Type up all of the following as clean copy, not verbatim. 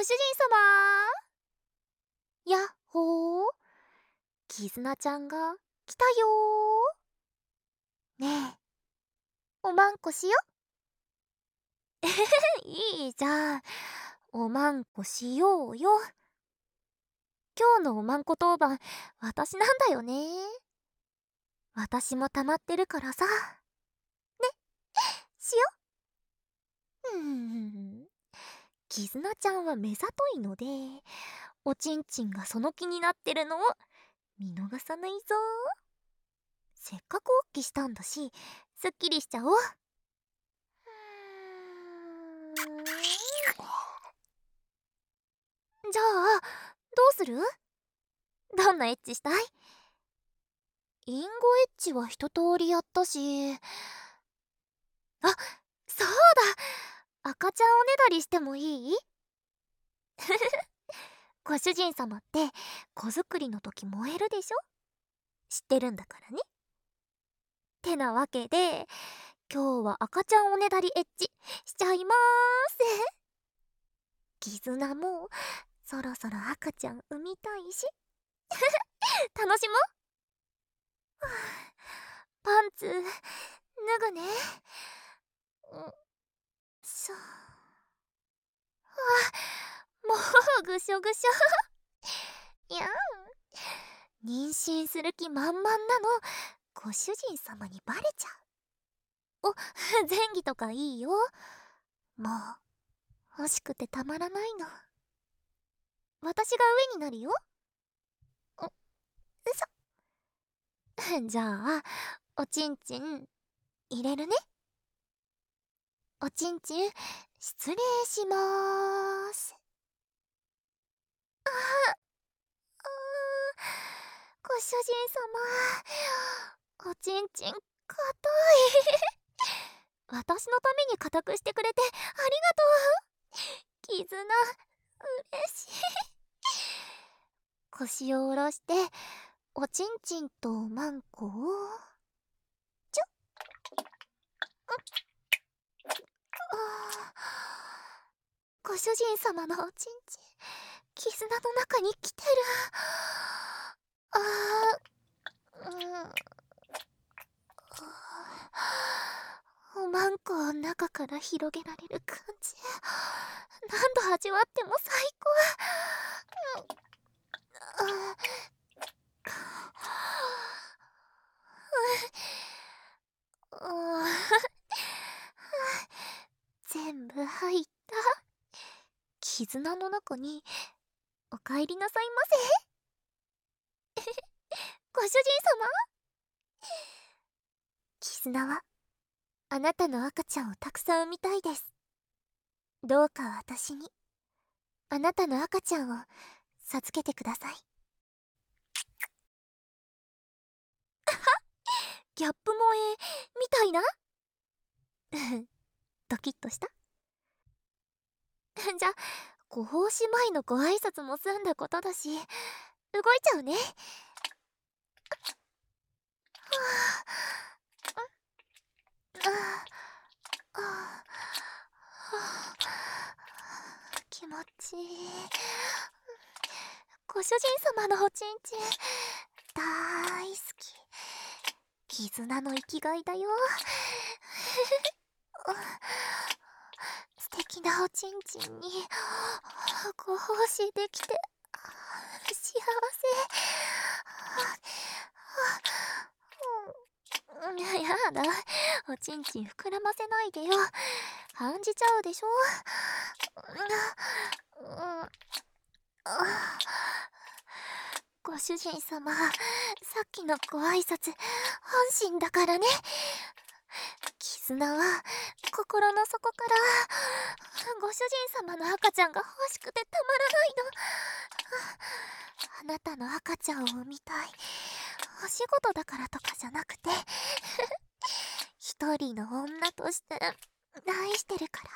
ご主人様。やっほー、絆ちゃんが来たよー。ねえ、おまんこしよ。いいじゃん、おまんこしようよ。今日のおまんこ当番、私なんだよね。私も溜まってるからさ。ね、しよ。絆ちゃんは目ざといので、おちんちんがその気になってるのを見逃さないぞ。せっかくおっきしたんだし、すっきりしちゃおう。じゃあ、どうする？どんなエッチしたい？インゴエッチは一通りやったし。あ、そうだ、赤ちゃんおねだりしてもいい？ご主人様って子作りの時燃えるでしょ？知ってるんだからね。てなわけで、今日は赤ちゃんおねだりエッチしちゃいまーす。絆もそろそろ赤ちゃん産みたいし楽しもう。パンツ脱ぐね。しょ。もうぐしょぐしょ。いやん、妊娠する気満々なのご主人様にバレちゃう。前儀とかいいよ。もう欲しくてたまらないの。私が上になるよ。じゃあ、おちんちん入れるね。おちんちん失礼しまーす。ご主人様、おちんちん硬い。私のために硬くしてくれてありがとう。絆嬉しい。腰を下ろしておちんちんとおまんこをちょっ。ご主人様のおちんちん絆の中に来てる。おまんこを中から広げられる感じ、何度味わっても最高。全部入った。絆の中にお帰りなさいませ。ご主人様、絆はあなたの赤ちゃんをたくさん産みたいです。どうか私にあなたの赤ちゃんを授けてください。ギャップ萌えみたいな。ドキッとした。じゃ、ご奉仕前のご挨拶も済んだことだし、動いちゃうね。気持ちいい。ご主人様のおちんちん大好き。絆の生きがいだよ。素敵なおちんちんにご奉仕できて幸せ。やだ、おちんちん膨らませないでよ。感じちゃうでしょ。ご主人様、さっきのご挨拶本心だからね。絆は心の底からご主人様の赤ちゃんが欲しくてたまらないの。あなたの赤ちゃんを産みたい、お仕事だからとかじゃなくて一人の女として愛してるから。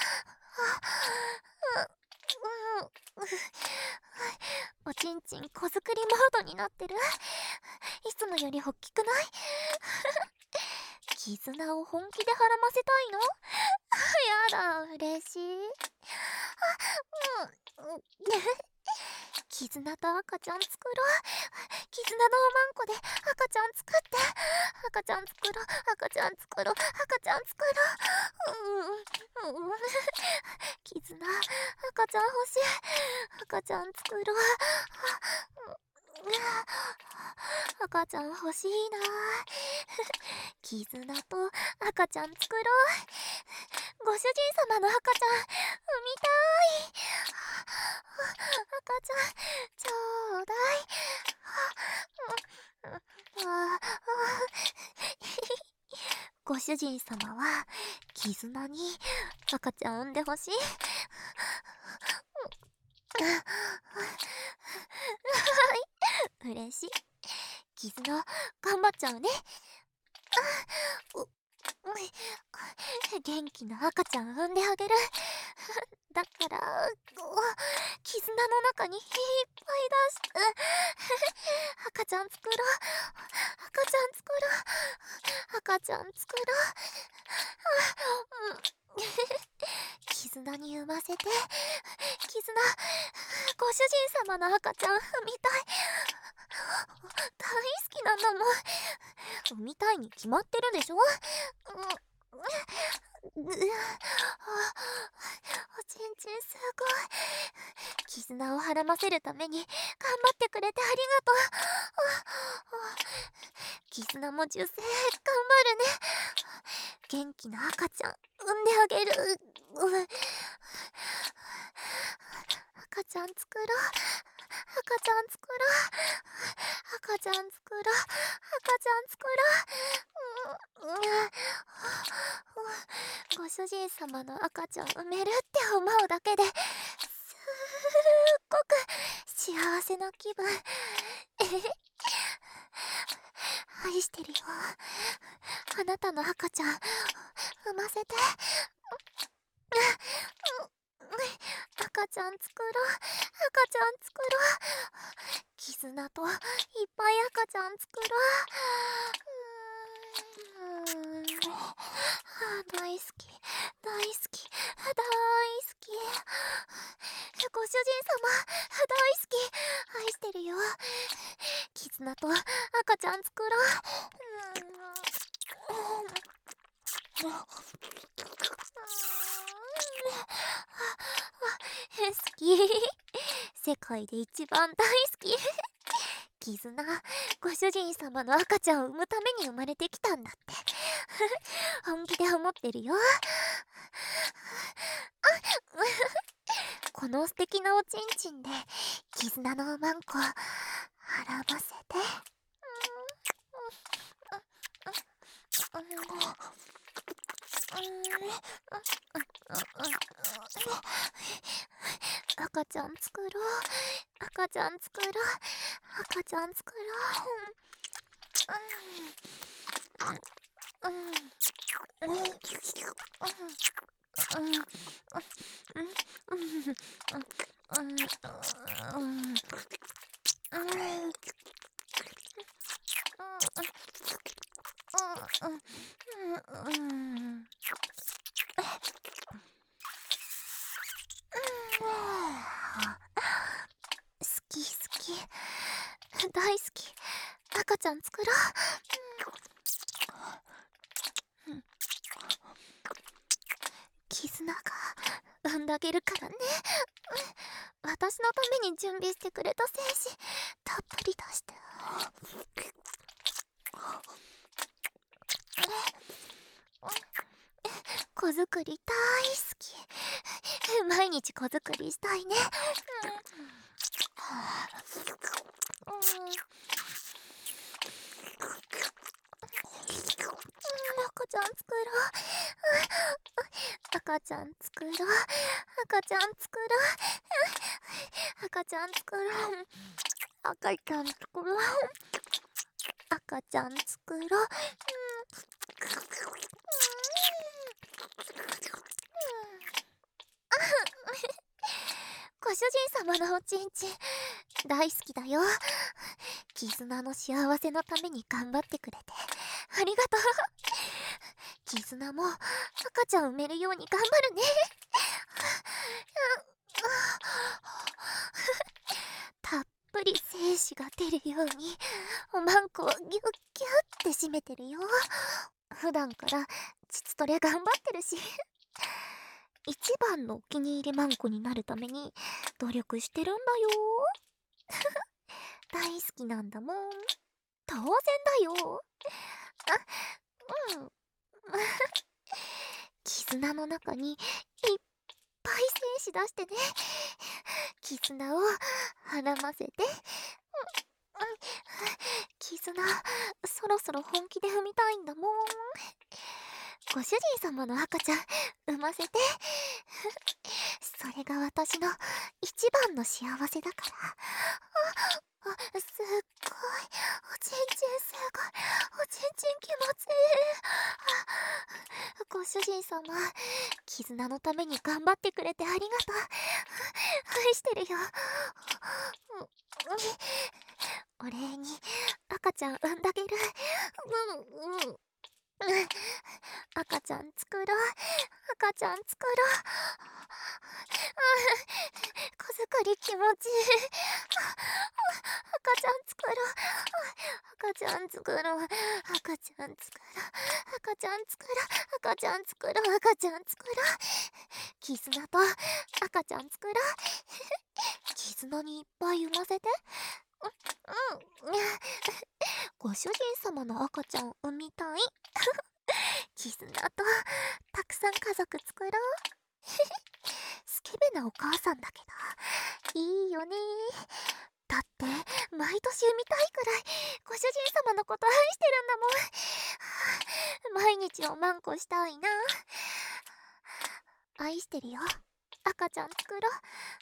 おちんちん子作りモードになってる。いつもより大きくない？絆を本気で絡ませたいの？やだ、嬉しい。 絆と赤ちゃん作ろう。絆のおまんこで赤ちゃん作って。赤ちゃん作ろう。赤ちゃん作ろう。赤ちゃん作ろう。絆、赤ちゃん欲しい。赤ちゃん作ろう。赤ちゃん欲しいな。絆と赤ちゃん作ろう。ご主人様の赤ちゃん産みたい。赤ちゃんちょうだい。ご主人様は絆に赤ちゃん産んでほしい。嬉しい。絆頑張っちゃうね。元気な赤ちゃん産んであげる。だから絆の中にいっぱい出して赤ちゃん作ろう。赤ちゃん作ろう。赤ちゃん作ろう。絆に産ませて。絆、ご主人様の赤ちゃん産みたい。大好きなんだもん。産みたいに決まってるでしょ。おちんちんすごい。絆をはらませるために頑張ってくれてありがとう。絆も受精頑張るね。元気な赤ちゃん産んであげる。赤ちゃん作ろう。赤ちゃん作ろう。赤ちゃん作ろう。赤ちゃん作ろう。ご主人様の赤ちゃん産めるって思うだけですっごく幸せな気分。愛してるよ。あなたの赤ちゃん産ませて。赤ちゃん作ろう。赤ちゃん作ろう。絆といっぱい赤ちゃん作ろう。大好き大好き大好き。ご主人様大好き。愛してるよ。絆と赤ちゃん作ろう。好き。世界で一番大好き。絆、ご主人様の赤ちゃんを産むために生まれてきたんだって。本気で思ってるよ。この素敵なおちんちんで絆のおまんこはらませて。赤ちゃん作ろう。赤ちゃん作ろう。赤ちゃん作ろ好き好き大好き。赤ちゃん作ろう。絆が産んであげるからね。私のために準備してくれた精子たっぷり出して。子作り大好き。毎日子作りしたいね。赤ちゃん作ろう。赤ちゃん作ろう。赤ちゃん作ろう。赤ちゃん作ろう。赤ちゃん作ろう。赤ちゃん作ろう。ご主人様のおちんちん大好きだよ。絆の幸せのために頑張ってくれてありがとう。絆も赤ちゃん産めるように頑張るね。 子が出るようにおまんこをギュッギュッって締めてるよ。普段から膣トレ頑張ってるし一番のお気に入りマンコになるために努力してるんだよ。大好きなんだもん。当然だよ。うん。絆の中にいっぱい精子出してね。絆を絡ませて、絆そろそろ本気で踏みたいんだもん。ご主人様の赤ちゃん産ませて。それが私の一番の幸せだから。すっごいおちんちん、すごいおちんちん気持ちいい。ご主人様、絆のために頑張ってくれてありがとう。愛してるよ。お礼に赤ちゃん産んだげる。赤ちゃん作ろう。赤ちゃん作ろう。子作り気持ちいい。赤ちゃん作ろう。赤ちゃん作ろう。赤ちゃん作ろう。赤ちゃん作ろう。赤ちゃん作ろう。赤ちゃん作ろう。絆と赤ちゃん作ろう。絆にいっぱい産ませて。ご主人様の赤ちゃん産みたい。絆とたくさん家族作ろう。スケベなお母さんだけどいいよね。だって毎年産みたいくらいご主人様のこと愛してるんだもん。毎日おまんこしたいな。愛してるよ。赤ちゃん作ろう。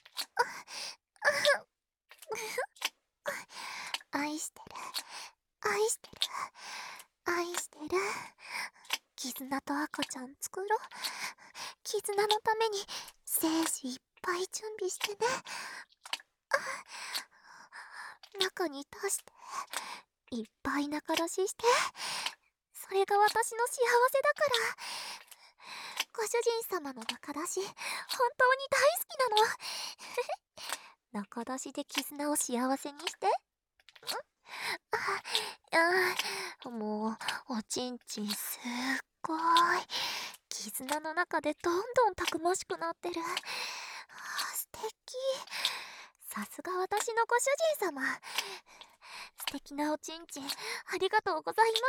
愛してる、愛してる、愛してる。絆と赤ちゃん作ろう。絆のために精子いっぱい準備してね。中に出していっぱい中出しして。それが私の幸せだから。ご主人様の中出し本当に大好きなの。中出しで絆を幸せにして。もうおちんちんすっごい絆の中でどんどんたくましくなってる。素敵。さすが私のご主人様。素敵なおちんちんありがとうございます。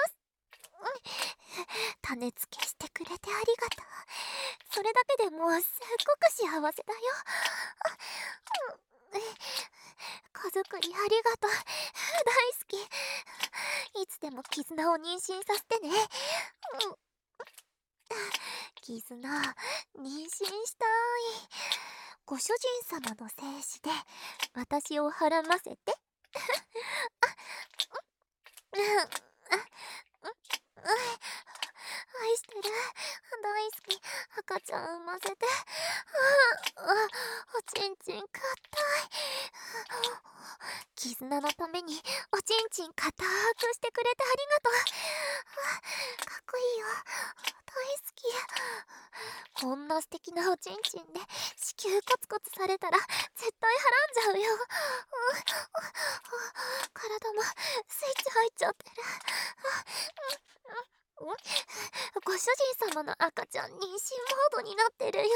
種付けしてくれてありがとう。それだけでもうすっごく幸せだよ。子作りありがとう。大好き。いつでも絆を妊娠させてね。絆、妊娠したい。ご主人様の精子で私をはらませて。愛してる、大好き。赤ちゃん産ませて。おちんちん硬い。絆のためにおちんちん硬くしてくれてありがとう。かっこいいよ、大好き。こんな素敵なおちんちんで子宮コツコツされたら絶対はらんじゃうよ。体もスイッチ入っちゃってる。ご主人様の赤ちゃん妊娠モードになってるよ。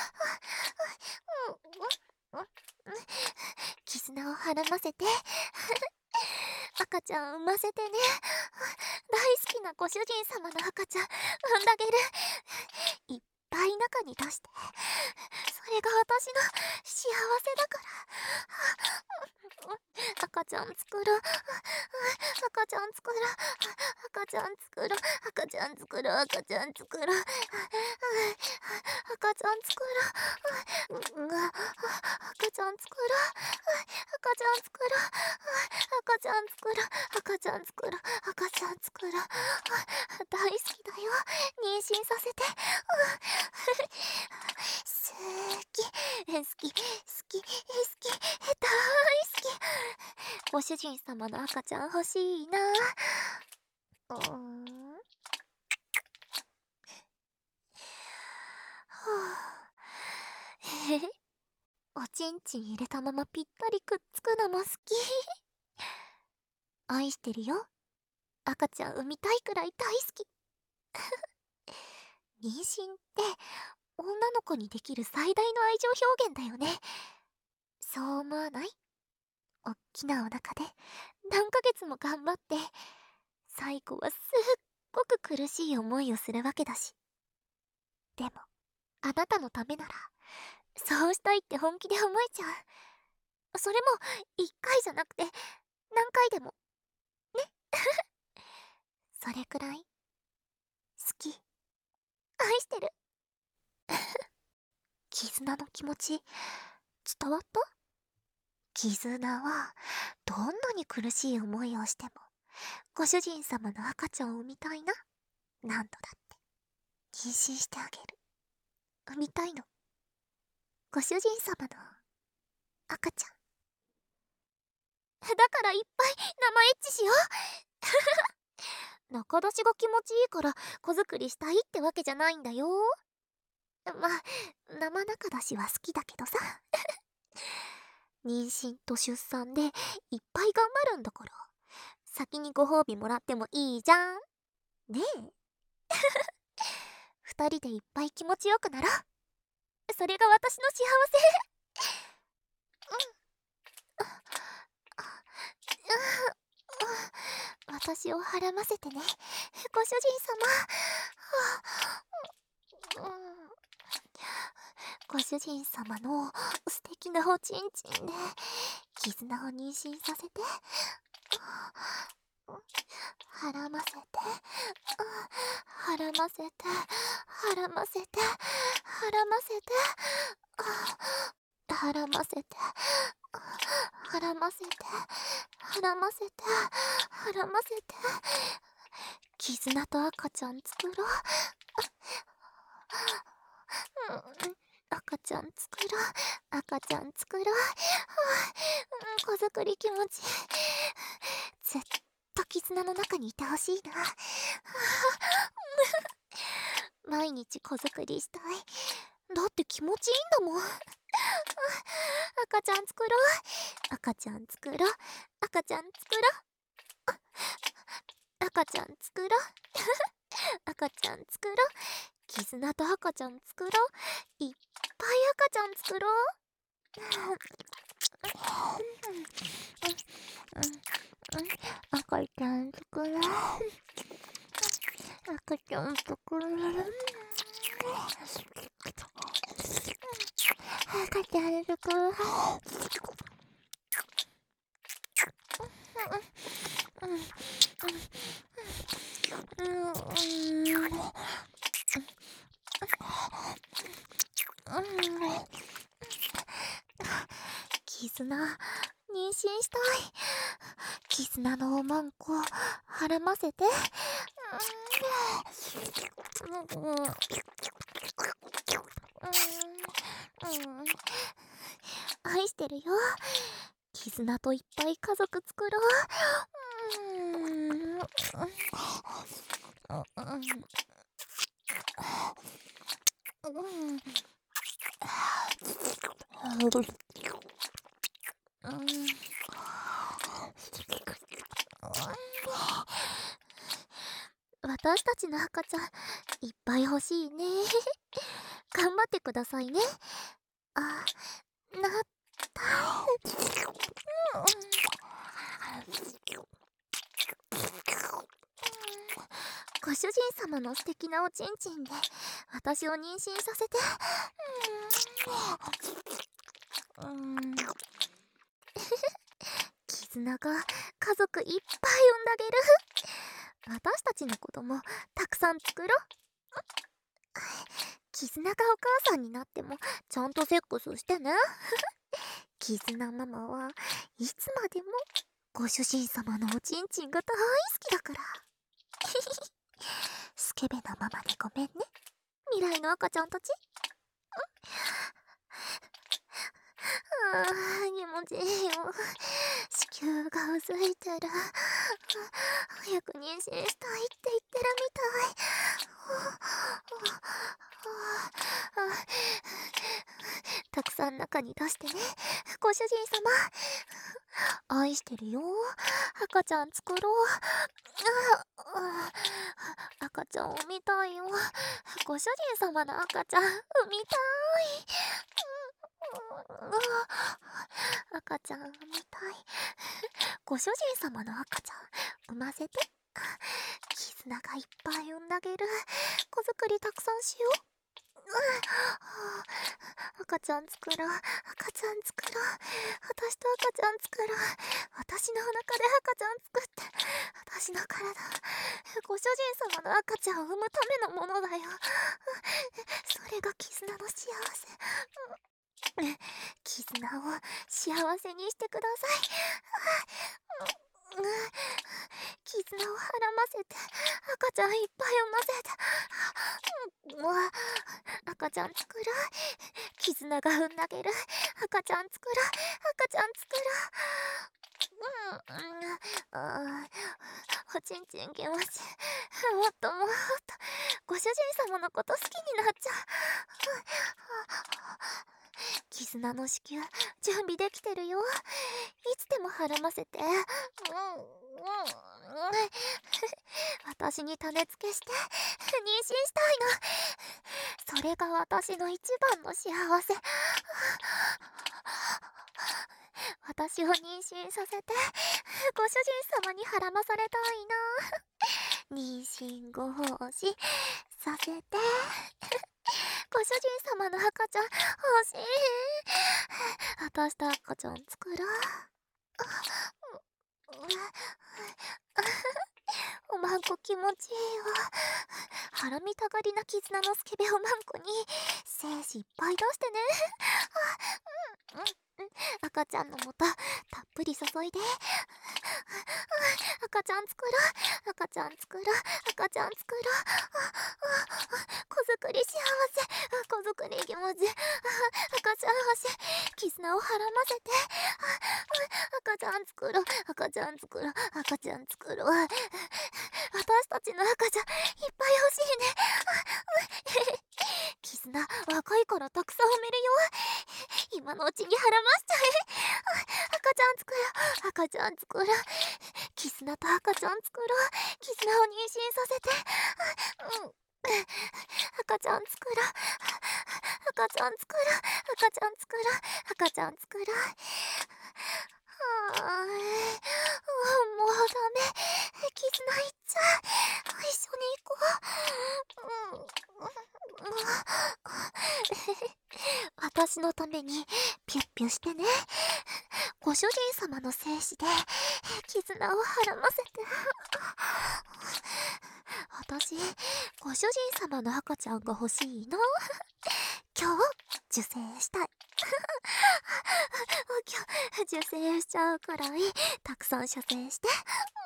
絆をはらませて。赤ちゃん産ませてね。大好きなご主人様の赤ちゃん産んだげる。いっぱい中に出して。それが私の幸せだから。赤ちゃん作ろう。赤ちゃん作ろう。赤ちゃん作ろう。赤ちゃん作ろう。赤ちゃん作ろう。赤ちゃん作ろう。赤ちゃん作ろう。赤ちゃん作ろう。赤ちゃん作ろう。赤ちゃん作ろう。赤ちゃん作ろう。大好きだよ。妊娠させて。好き、好き、好き、好き、大好き。ご主人様の赤ちゃん欲しいな。おちんちん入れたままぴったりくっつくのも好き。 愛してるよ。赤ちゃん産みたいくらい大好き。妊娠って女の子にできる最大の愛情表現だよね。そう思わない？おっきなお腹で何ヶ月も頑張って最後はすっごく苦しい思いをするわけだし。でもあなたのためならそうしたいって本気で思えちゃう。それも一回じゃなくて何回でもね。それくらい好き、愛してる。絆の気持ち伝わった？絆はどんなに苦しい思いをしてもご主人様の赤ちゃんを産みたいな。何度だって妊娠してあげる。産みたいの。ご主人様の赤ちゃん。だからいっぱい生エッチしよう。中出しが気持ちいいから子作りしたいってわけじゃないんだよ。まあ生中出しは好きだけどさ。妊娠と出産でいっぱい頑張るんだから先にご褒美もらってもいいじゃんねえ。二人でいっぱい気持ちよくなろう。それが私の幸せ。私をはらませてね、ご主人様。ご主人様の素敵なおちんちんで絆を妊娠させて、はらませて、はらませて、はらませて、はらませて、はらませて、はらませて、はらませて、はらませて、絆と赤ちゃん作ろう。赤ちゃん作ろう。赤ちゃん作ろう。子作り気持ちいい。ずっと絆の中にいてほしいな。毎日子作りしたい。だって気持ちいいんだもん。赤ちゃん作ろう。赤ちゃん作ろう。赤ちゃん作ろう。赤ちゃん作ろう。赤ちゃん作ろう。絆と赤ちゃん作ろう。いっぱい赤ちゃん作ろう。赤ちゃん作ろう。赤ちゃん作ろう。赤ちゃん作ろう。絆、妊娠したい。絆のおまんこ、はらませて。愛してるよ。絆といっぱい家族作ろ私たちの赤ちゃんいっぱい欲しいね。頑張ってくださいね。あ、なったご主人様の素敵なおちんちんで私を妊娠させて。絆が家族いっぱい産んだげる。私たちの子供たくさん作ろう。絆がお母さんになってもちゃんとセックスしてね。絆ママはいつまでもご主人様のおちんちんが大好きだから。スケベなママでごめんね、未来の赤ちゃんたち。気持ちいいよ。子宮がうずいてる。早く妊娠したいって言ってるみたい。 たくさん中に出してね。ご主人様、愛してるよ。赤ちゃん作ろう。赤ちゃんを産みたいよ。ご主人様の赤ちゃん産みたい。赤ちゃん産みたい。ご主人様の赤ちゃん産ませて。絆がいっぱい産んであげる。子作りたくさんしよう。赤ちゃん作ろう。赤ちゃん作ろう。私と赤ちゃん作ろう。私のお腹で赤ちゃん作って、私の体、ご主人様の赤ちゃんを産むためのものだよ。それが絆の幸せ。絆を幸せにしてください。絆をはらませて、赤ちゃんいっぱい産ませて。赤ちゃん作ろう。絆が産んであげる。赤ちゃん作ろう。赤ちゃん作ろう。おちんちん気持ち。もっともっと。ご主人様のこと好きになっちゃう。絆の子宮、準備できてるよ。いつでもはらませて。私に種付けして、妊娠したいの。それが私の一番の幸せ。私を妊娠させて、ご主人様にはらまされたいな。妊娠ご奉仕させて。ご主人様の赤ちゃん欲しい。私と赤ちゃん作ろう。おまんこ気持ちいいわ。ハラミたがりな絆のスケベおまんこに精子いっぱい出してね。赤ちゃんのもとたっぷり注いで。赤ちゃん作ろう。赤ちゃん作ろう。赤ちゃん作ろう。子作り幸せ。子作り気持ち。赤ちゃん欲しい。絆をはらませて。赤ちゃん作ろう。赤ちゃん作ろう。赤ちゃん作ろう。私たちの赤ちゃんいっぱい欲しいね。絆若いからたくさん産めるよ。今のうちにはらましちゃえ。赤ちゃん作ろう。赤ちゃん作ろう。絆と赤ちゃん作ろう。絆を妊娠させて。赤ちゃん作ろう。赤ちゃん作ろう。赤ちゃん作ろう。赤ちゃん作ろう。もうダメ。絆いっちゃう。一緒に行こう。私のためにピュッピュしてね。ご主人様の精子で絆をはらませて。私、ご主人様の赤ちゃんが欲しいの。今日、受精したい。今日、受精しちゃうくらい、たくさん射精して。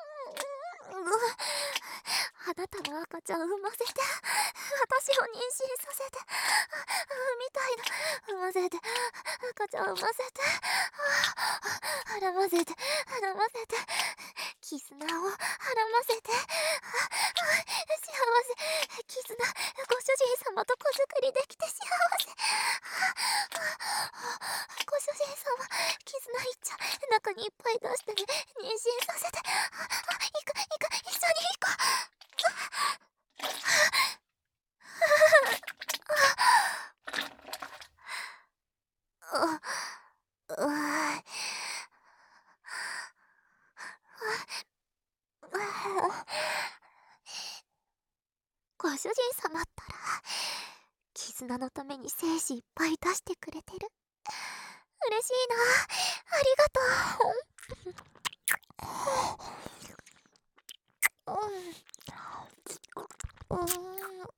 あなたの赤ちゃん産ませて。私を妊娠させて。産みたいの。産ませて。赤ちゃん産ませて。はらませて。はらませて。絆をはらませて。幸せ。絆。ご主人様と子作りできて幸せ。ご主人様、絆いっちゃ中にいっぱい出してね。妊娠させて。行く、一緒に行こう。ご主人様ったら、絆のために精子いっぱい出してくれてる。嬉しいな。ありがとう。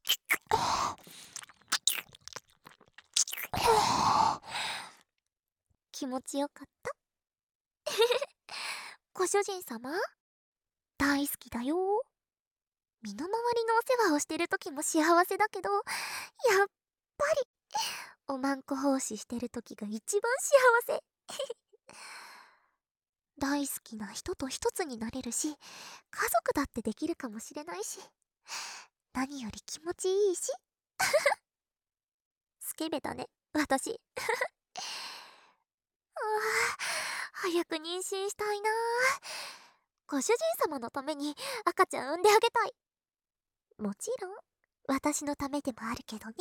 気持ちよかった。ご主人様、大好きだよ。身の回りのお世話をしてる時も幸せだけど、やっぱりおまんこ奉仕してる時が一番幸せ。大好きな人と一つになれるし、家族だってできるかもしれないし、何より気持ちいいし。スケベだね。 私。早く妊娠したいな。ご主人様のために赤ちゃん産んであげたい。もちろん私のためでもあるけどね。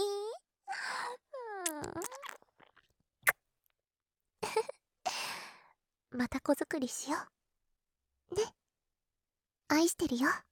また子作りしようね。愛してるよ。